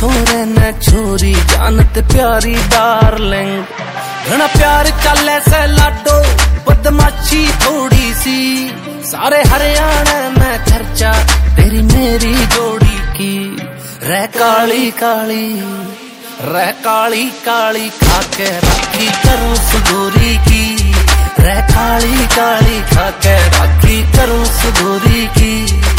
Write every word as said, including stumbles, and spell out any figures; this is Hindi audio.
छोरे न छोरी जानत प्यारी डार्लिंग, घना प्यार चले से लाडो बदमाशी थोड़ी सी, सारे हरियाणा में चर्चा तेरी मेरी जोड़ी की। रह काली काली रह काली काली खाके राखी करूं सुगोरी की, रह काली काली खाके राखी करूं सुगोरी की।